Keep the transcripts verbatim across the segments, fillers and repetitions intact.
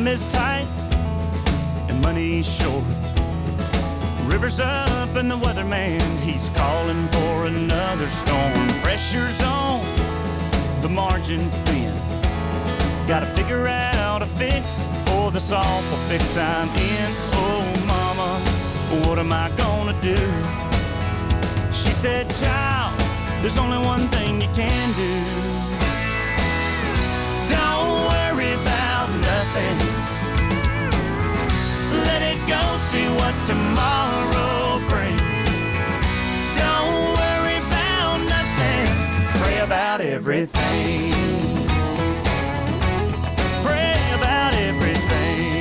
is tight and money's short. River's up and the weatherman, he's calling for another storm. Pressure's on, the margin's thin. Gotta figure out a fix for this awful fix I'm in. Oh mama, what am I gonna do? She said, child, there's only one thing you can do. Don't worry about nothing. Let it go, see what tomorrow brings. Don't worry about nothing. Pray about everything. Pray about everything.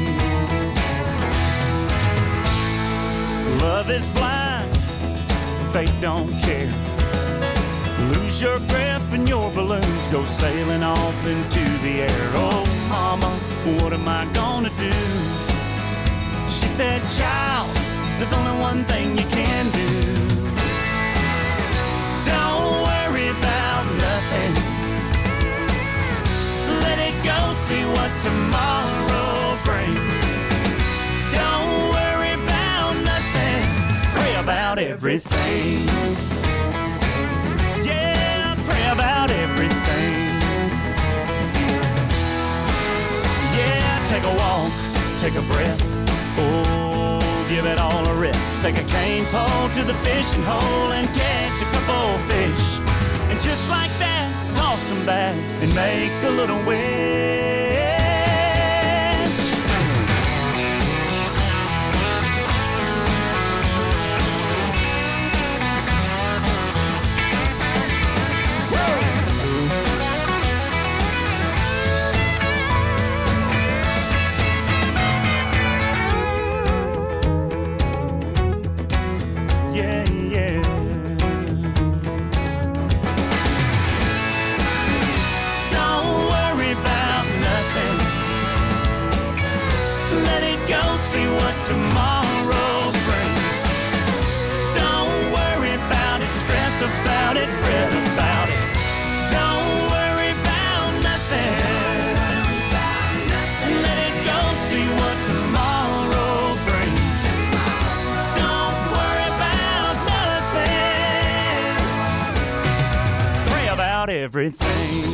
Love is blind, fate don't care. Lose your grip and your balloons go sailing off into the air. Oh mama, what am I gonna do? She said, child, there's only one thing you can do. Don't worry about nothing. Let it go, see what tomorrow brings. Don't worry about nothing. Pray about everything. Yeah, pray about everything. Yeah, take a walk, take a breath. Oh, give it all a rest. Take a cane pole to the fishing hole and catch a couple fish. And just like that, toss them back and make a little wish. Tomorrow brings. Don't worry about it, stress about it, fret about it. Don't worry about nothing. Let it go, see what tomorrow brings. Don't worry about nothing. Pray about everything.